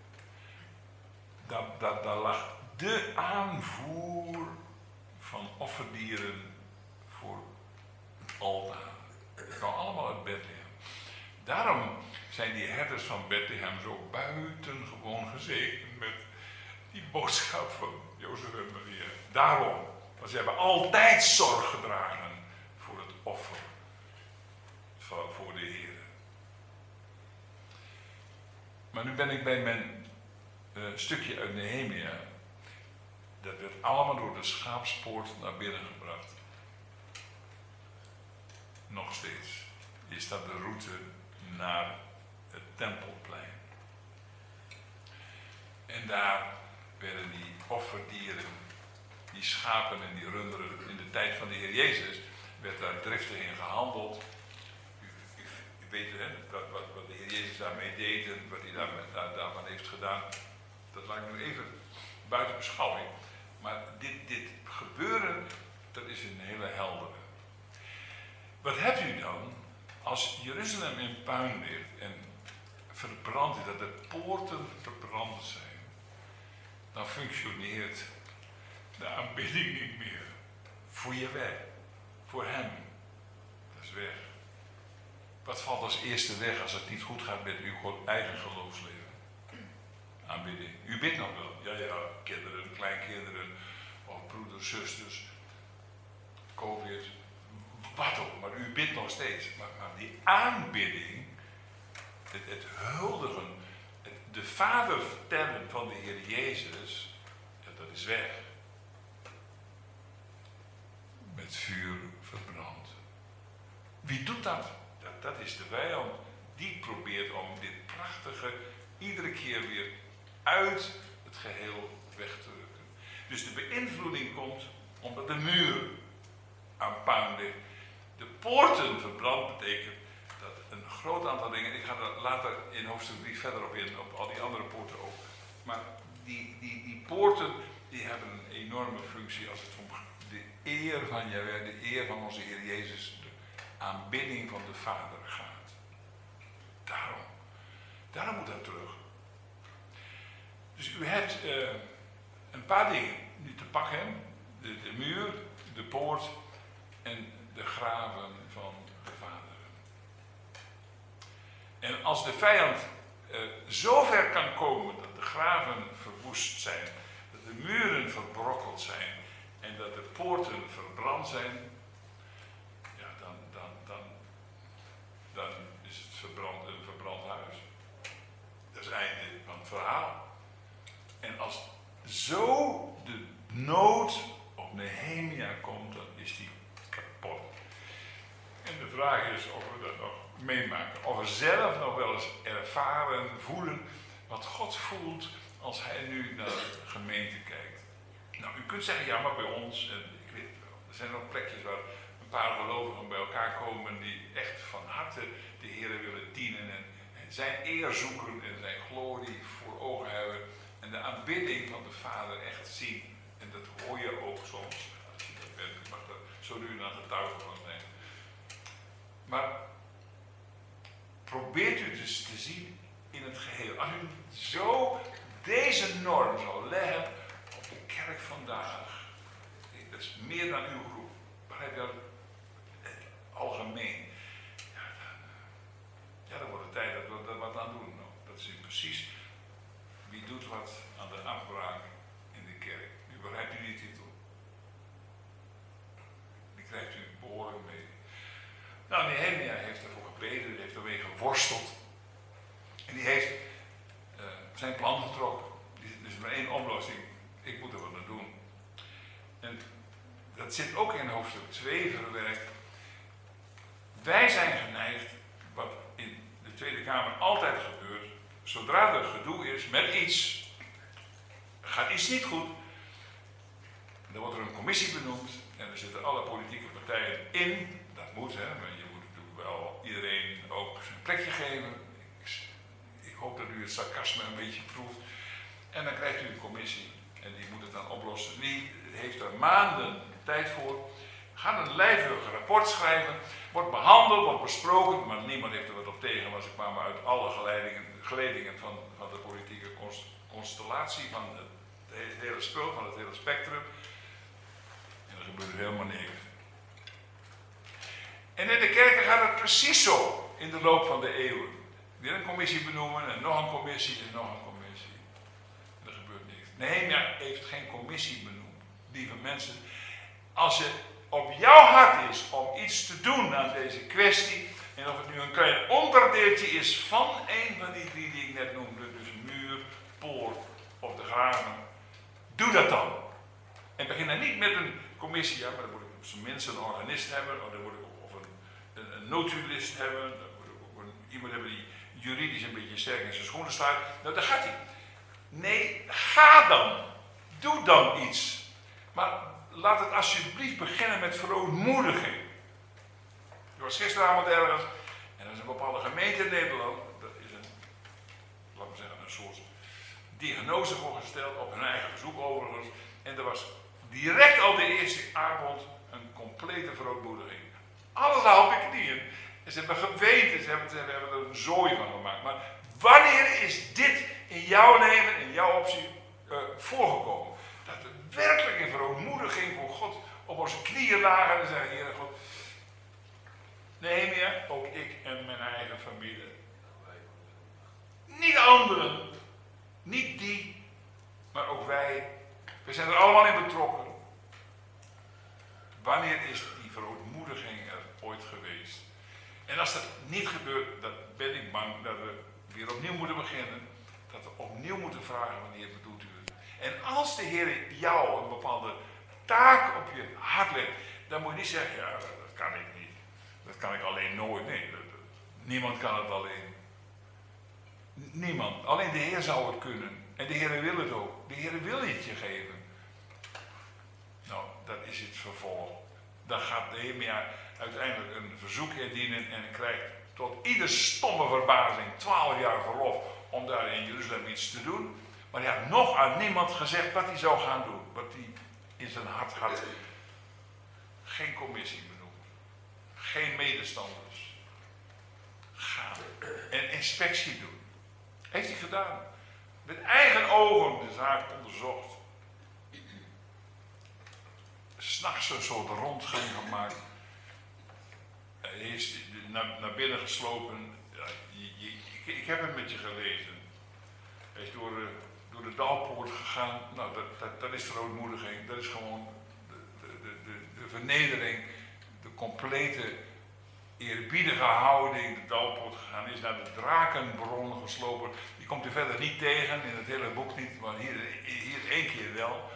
Daar lag de aanvoer van offerdieren voor het altaar. Dat kwam allemaal uit Bethlehem. Daarom zijn die herders van Bethlehem zo buitengewoon gezegend met die boodschap van Jozef en Maria. Daarom, want ze hebben altijd zorg gedragen voor het offer voor de Heer. Maar nu ben ik bij mijn stukje uit Nehemia. Dat werd allemaal door de schaapspoort naar binnen gebracht. Nog steeds is dat de route naar het Tempelplein. En daar werden die offerdieren, die schapen en die runderen, in de tijd van de Heer Jezus, werd daar driftig in gehandeld. U weet wat de Heer Jezus daarmee deed en wat hij daarvan heeft gedaan. Dat laat ik nu even buiten beschouwing. Maar dit gebeuren, dat is een hele heldere. Wat hebt u dan Als Jeruzalem in puin ligt en verbrand is, dat de poorten verbrand zijn, dan functioneert de aanbidding niet meer. Voor je weg, voor hem. Dat is weg. Wat valt als eerste weg als het niet goed gaat met uw eigen geloofsleven? Aanbidding. U bidt nog wel. Ja, kinderen, kleinkinderen, of broeders, zusters, COVID, wat ook. Maar u bidt nog steeds. Maar die aanbidding, het huldigen, de Vader vertellen van de Heer Jezus, dat is weg. Met vuur verbrand. Wie doet dat? Dat is de vijand. Die probeert om dit prachtige iedere keer weer uit het geheel weg te rukken. Dus de beïnvloeding komt omdat de muur aan puin ligt. De poorten verbrand betekent dat een groot aantal dingen, ik ga er later in hoofdstuk 3 verder op in, op al die andere poorten ook. Maar die poorten die hebben een enorme functie als het om de eer van Jahweh, de eer van onze Heer Jezus, de aanbidding van de Vader gaat. Daarom moet dat terug. Dus u hebt een paar dingen nu te pakken. De muur, de poort en de graven van de Vader. En als de vijand zo ver kan komen dat de graven verwoest zijn, dat de muren verbrokkeld zijn en dat de poorten verbrand zijn, ja, dan is het een verbrand huis. Dat is het einde van het verhaal. En als zo de nood op Nehemia komt, dan is die kapot. En de vraag is of we dat nog meemaken. Of we zelf nog wel eens ervaren, voelen wat God voelt als hij nu naar de gemeente kijkt. Nou, u kunt zeggen, ja, maar bij ons, en ik weet wel, er zijn ook plekjes waar een paar gelovigen bij elkaar komen die echt van harte de Heer willen dienen en zijn eer zoeken en zijn glorie voor ogen hebben en de aanbidding van de Vader echt zien. En dat hoor je ook soms, als je dat bent, je mag daar zo nu en dan getuige van zijn. Maar probeert u dus te zien in het geheel. Als u zo deze norm zou leggen op de kerk vandaag, dat is meer dan uw groep, begrijp je dat? Het algemeen. Ja, dan wordt het tijd dat we er wat aan doen. Nou, dat is precies wie doet wat aan de afbraak in de kerk. U begrijpt u die titel? Die krijgt u behoorlijk mee. Nou, Nehemia heeft ervoor gebeden, die heeft ermee geworsteld. En die heeft zijn plan getrokken. Er is maar één oplossing. Ik moet er wat aan doen. En dat zit ook in hoofdstuk 2 verwerkt. Wij zijn geneigd, wat in de Tweede Kamer altijd gebeurt, zodra er gedoe is met iets, gaat iets niet goed, dan wordt er een commissie benoemd en er zitten alle politieke partijen in. Dat moet, hè, maar je moet natuurlijk wel iedereen ook zijn plekje geven. Ik hoop dat u het sarcasme een beetje proeft. En dan krijgt u een commissie en die moet het dan oplossen. Die heeft er maanden tijd voor. Gaat een lijvig rapport schrijven, wordt behandeld, wordt besproken, maar niemand heeft er wat op tegen, want ze kwamen uit alle geledingen van de politieke constellatie, van het hele spul, van het hele spectrum. En er gebeurt helemaal niks. En in de kerken gaat het precies zo in de loop van de eeuwen. Weer een commissie benoemen en nog een commissie en nog een commissie. En er gebeurt niks. Nehemia heeft geen commissie benoemd. Lieve mensen, als je op jouw hart is om iets te doen aan deze kwestie, en of het nu een klein onderdeeltje is van een van die drie die ik net noemde, dus muur, poort of de graven, doe dat dan. En begin dan niet met een commissie, ja, maar dan moet ik op zijn minst een organist hebben, of dan moet ik een notulist hebben, dan moet ik ook iemand hebben die juridisch een beetje sterk in zijn schoenen staat. Nou, daar gaat hij. Nee, ga dan. Doe dan iets. Maar laat het alsjeblieft beginnen met verootmoediging. Ik was gisteravond ergens, en er is een bepaalde gemeente in Nederland, dat is laten we zeggen, een soort diagnose voorgesteld, op hun eigen verzoek overigens, en er was direct al de eerste avond een complete verootmoediging. Alles lag op de knieën. En ze hebben geweten, ze hebben er een zooi van gemaakt. Maar wanneer is dit in jouw leven, in jouw optie, voorgekomen? Dat we werkelijk in verootmoediging voor God op onze knieën lagen en zeiden, Heere God, Nehemia, ook ik en mijn eigen familie. Niet anderen, niet die, maar ook wij. We zijn er allemaal in betrokken. Wanneer is die verootmoediging er ooit geweest? En als dat niet gebeurt, dan ben ik bang dat we weer opnieuw moeten beginnen. Dat we opnieuw moeten vragen, wanneer bedoelt u het? En als de Heer jou een bepaalde taak op je hart legt, dan moet je niet zeggen, ja, dat kan ik niet. Dat kan ik alleen nooit. Nee, niemand kan het alleen. Niemand. Alleen de Heer zou het kunnen. En de Heer wil het ook. De Heer wil het je geven. Nou, dat is het vervolg. Dan gaat Nehemia uiteindelijk een verzoek indienen en krijgt tot ieder stomme verbazing 12 jaar verlof om daar in Jeruzalem iets te doen. Maar hij had nog aan niemand gezegd wat hij zou gaan doen. Wat hij in zijn hart had. Geen commissie benoemd. Geen medestanders. Gaan. En inspectie doen. Heeft hij gedaan. Met eigen ogen de zaak onderzocht. 'S'nachts een soort rondgang gemaakt. Hij is naar binnen geslopen. Ja, ik heb het met je gelezen. Hij is door de Dalpoort gegaan. Nou, dat is verootmoediging. Dat is gewoon de vernedering. De complete eerbiedige houding. De Dalpoort gegaan. Is naar de Drakenbron geslopen. Die komt u verder niet tegen. In het hele boek niet. Maar hier 1 keer wel.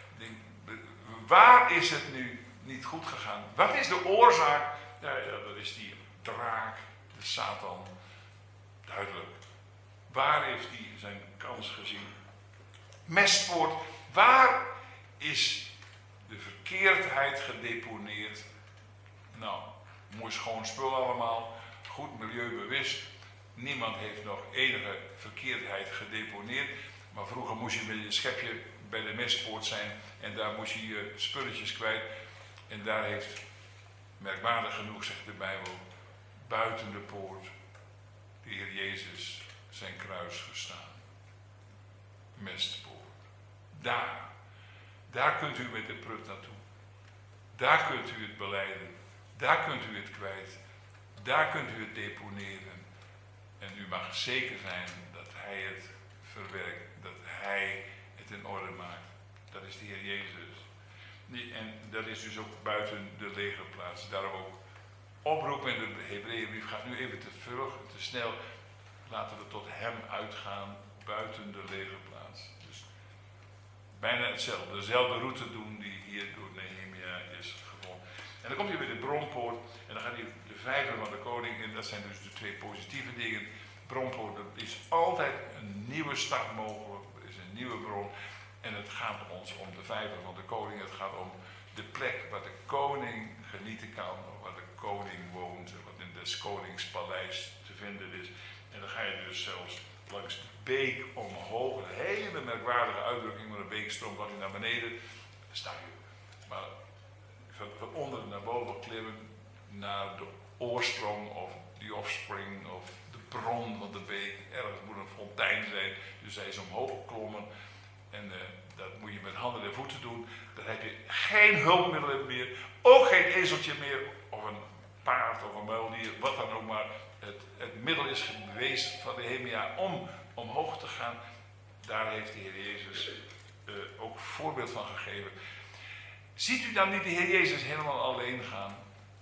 Waar is het nu niet goed gegaan? Wat is de oorzaak? Ja, dat is die draak, de Satan. Duidelijk. Waar heeft hij zijn kans gezien? Mestpoort. Waar is de verkeerdheid gedeponeerd? Nou, mooi schoon spul allemaal. Goed milieubewust. Niemand heeft nog enige verkeerdheid gedeponeerd. Maar vroeger moest je met een schepje bij de mestpoort zijn en daar moest je je spulletjes kwijt. En daar heeft, merkwaardig genoeg zegt de Bijbel, buiten de poort de Heer Jezus zijn kruis gestaan. Mestpoort. Daar kunt u met de prut naartoe. Daar kunt u het belijden. Daar kunt u het kwijt. Daar kunt u het deponeren. En u mag zeker zijn dat Hij het verwerkt. Dat Hij het in orde maakt. Dat is de Heer Jezus. En dat is dus ook buiten de legerplaats. Daarom ook oproep in de Hebreeënbrief gaat nu even te vlug, te snel. Laten we tot Hem uitgaan buiten de legerplaats. Dus bijna hetzelfde. Dezelfde route doen die hier door Nehemia is gevonden. En dan komt hij bij de bronpoort. En dan gaat hij de vijver van de koning. En dat zijn dus de 2 positieve dingen. Bronpoort, er is altijd een nieuwe start mogelijk. Er is een nieuwe bron. En het gaat ons om de vijver van de koning. Het gaat om de plek waar de koning genieten kan. Waar de koning woont. Wat in des konings paleis te vinden is. En dan ga je dus zelfs langs de beek omhoog. Een hele merkwaardige uitdrukking. Maar de beek stroomt dan naar beneden. Dan sta je. Maar van onder naar boven klimmen. Naar de oorsprong of die offspring of de bron van de beek. Ergens moet een fontein zijn. Dus hij is omhoog geklommen. En dat moet je met handen en voeten doen. Dan heb je geen hulpmiddelen meer. Ook geen ezeltje meer. Of een paard of een muildier. Wat dan ook maar. Het middel is geweest van Nehemia om omhoog te gaan. Daar heeft de Heer Jezus ook voorbeeld van gegeven. Ziet u dan niet de Heer Jezus helemaal alleen gaan?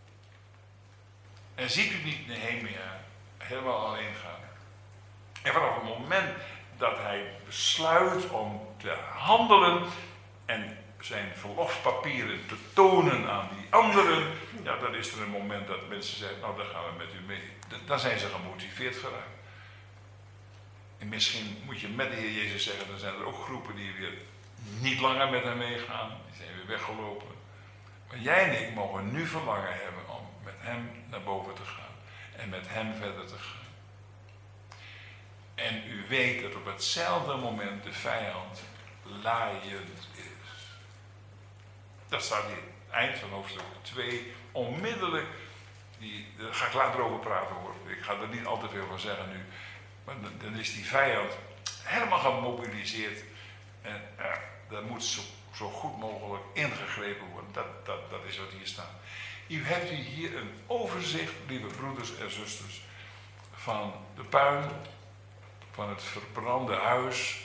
En ziet u niet Nehemia helemaal alleen gaan? En vanaf het moment dat hij besluit om te handelen en zijn verlofpapieren te tonen aan die anderen, ja, dan is er een moment dat mensen zeggen, nou, dan gaan we met u mee. Dan zijn ze gemotiveerd geraakt. En misschien moet je met de Heer Jezus zeggen, dan zijn er ook groepen die weer niet langer met hem meegaan, die zijn weer weggelopen. Maar jij en ik mogen nu verlangen hebben om met hem naar boven te gaan en met hem verder te gaan. En u weet dat op hetzelfde moment de vijand laaiend is. Dat staat hier, eind van hoofdstuk 2. Onmiddellijk, daar ga ik later over praten hoor. Ik ga er niet al te veel van zeggen nu. Maar dan is die vijand helemaal gemobiliseerd. En daar moet zo goed mogelijk ingegrepen worden. Dat is wat hier staat. U hebt hier een overzicht, lieve broeders en zusters, van de puin, van het verbrande huis.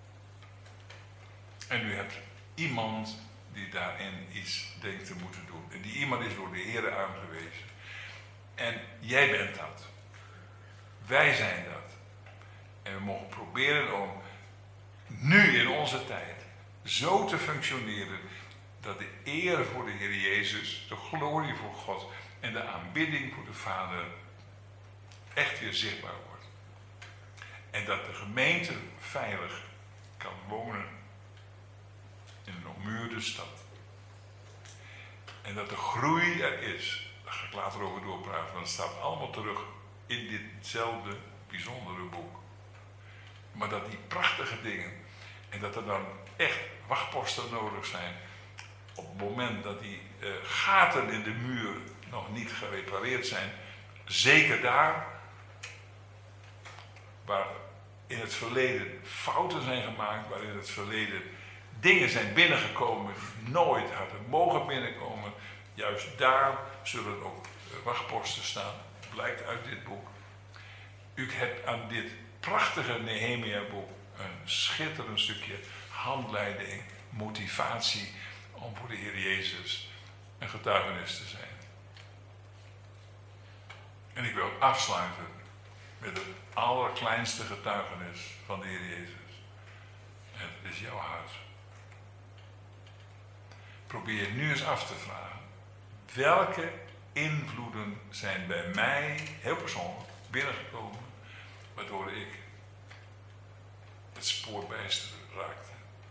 En u hebt iemand die daarin iets denkt te moeten doen. En die iemand is door de Heer aangewezen. En jij bent dat. Wij zijn dat. En we mogen proberen om nu in onze tijd zo te functioneren dat de eer voor de Heer Jezus, de glorie voor God en de aanbidding voor de Vader echt weer zichtbaar wordt. En dat de gemeente veilig kan wonen in een ommuurde stad. En dat de groei er is. Daar ga ik later over doorpraten, want het staat allemaal terug in ditzelfde bijzondere boek. Maar dat die prachtige dingen, en dat er dan echt wachtposten nodig zijn, op het moment dat die gaten in de muur nog niet gerepareerd zijn, zeker daar, waar in het verleden fouten zijn gemaakt, waar in het verleden dingen zijn binnengekomen die nooit hadden mogen binnenkomen, juist daar zullen ook wachtposten staan, blijkt uit dit boek. U hebt aan dit prachtige Nehemia-boek een schitterend stukje handleiding, motivatie om voor de Heer Jezus een getuigenis te zijn. En ik wil afsluiten met het allerkleinste getuigenis van de Heer Jezus. En het is jouw hart. Probeer nu eens af te vragen. Welke invloeden zijn bij mij, heel persoonlijk, binnengekomen, waardoor ik het spoor bijster raakte?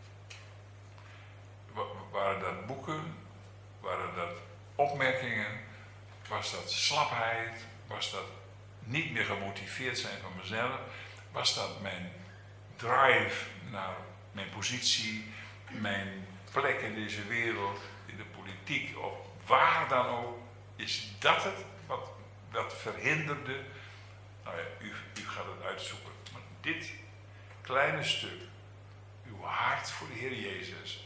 Waren dat boeken? Waren dat opmerkingen? Was dat slapheid? Was dat niet meer gemotiveerd zijn van mezelf? Was dat mijn drive naar mijn positie, mijn plek in deze wereld, in de politiek of waar dan ook? Is dat het wat verhinderde? Nou ja, u gaat het uitzoeken. Maar dit kleine stuk, uw hart voor de Heer Jezus,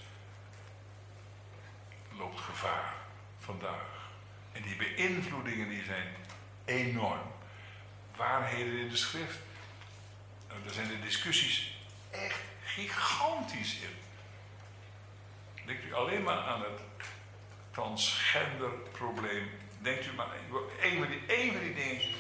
loopt gevaar vandaag. En die beïnvloedingen die zijn enorm. Waarheden in de schrift. Nou, daar zijn de discussies echt gigantisch in. Denkt u alleen maar aan het transgenderprobleem. Denkt u maar een van die dingetjes.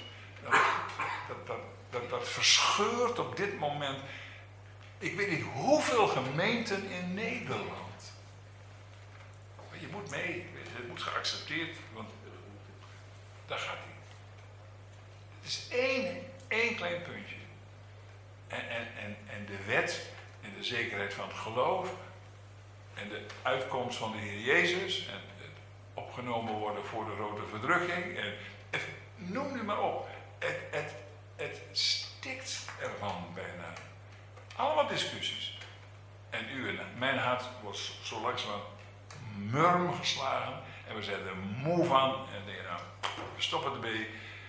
Dat verscheurt op dit moment. Ik weet niet hoeveel gemeenten in Nederland. Maar je moet mee. Het moet geaccepteerd. Want daar gaat hij. Het is één klein puntje. En de wet en de zekerheid van het geloof en de uitkomst van de Heer Jezus en het opgenomen worden voor de rode verdrukking en noem nu maar op. Het stikt ervan bijna. Allemaal discussies. En mijn hart wordt zo langzaam murm geslagen en we zijn er moe van en denken nou, we stoppen erbij.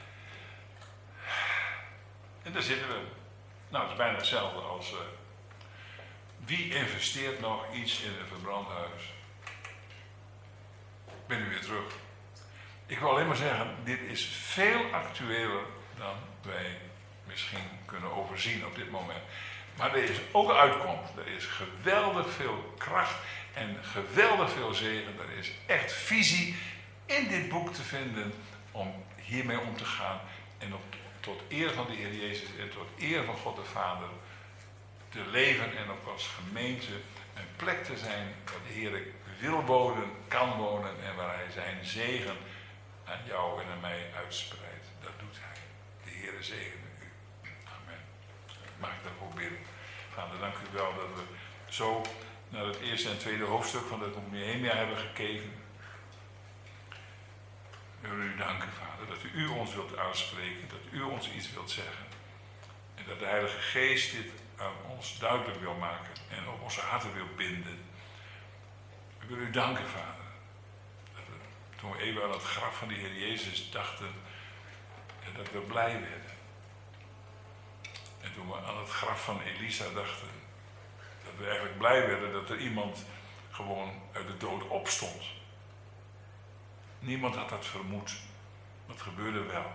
En daar zitten we. Nou, het is bijna hetzelfde als wie investeert nog iets in een verbrand huis? Ik ben nu weer terug. Ik wil alleen maar zeggen, dit is veel actueler dan wij misschien kunnen overzien op dit moment. Maar er is ook een uitkomst. Er is geweldig veel kracht en geweldig veel zegen. Er is echt visie in dit boek te vinden om hiermee om te gaan. En tot eer van de Heer Jezus en tot eer van God de Vader te leven en ook als gemeente een plek te zijn waar de Heer wil wonen, kan wonen en waar Hij zijn zegen aan jou en aan mij uitspreidt. Dat doet Hij. De Heer zegene u. Amen. Mag ik daarvoor bidden? Vader, dank u wel dat we zo naar het eerste en tweede hoofdstuk van het boek Nehemia hebben gekeken. We willen u danken, Vader, dat u ons wilt aanspreken, dat u ons iets wilt zeggen. En dat de Heilige Geest dit aan ons duidelijk wil maken en op onze harten wil binden. We willen u danken, Vader, dat we toen we even aan het graf van de Heer Jezus dachten, dat we blij werden. En toen we aan het graf van Elisa dachten, dat we eigenlijk blij werden dat er iemand gewoon uit de dood opstond. Niemand had dat vermoed. Dat gebeurde wel.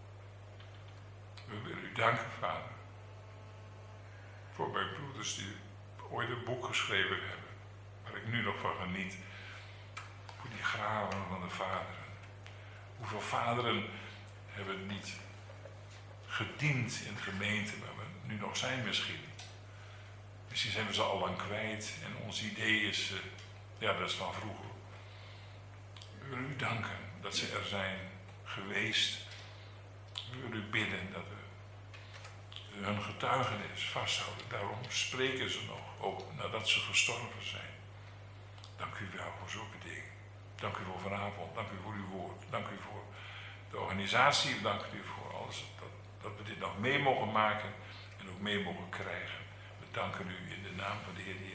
We willen u danken, Vader. Voor mijn broeders die ooit een boek geschreven hebben, waar ik nu nog van geniet. Voor die graven van de vaderen. Hoeveel vaderen hebben niet gediend in de gemeente waar we nu nog zijn misschien. Misschien zijn we ze al lang kwijt en ons idee is, dat is van vroeger. We willen u danken dat ze er zijn geweest. We willen u bidden dat we hun getuigenis vasthouden. Daarom spreken ze nog, ook nadat ze gestorven zijn. Dank u wel voor zulke dingen. Dank u voor vanavond, dank u voor uw woord, dank u voor de organisatie, dank u voor alles dat we dit nog mee mogen maken en ook mee mogen krijgen. We danken u in de naam van de Heer Jezus.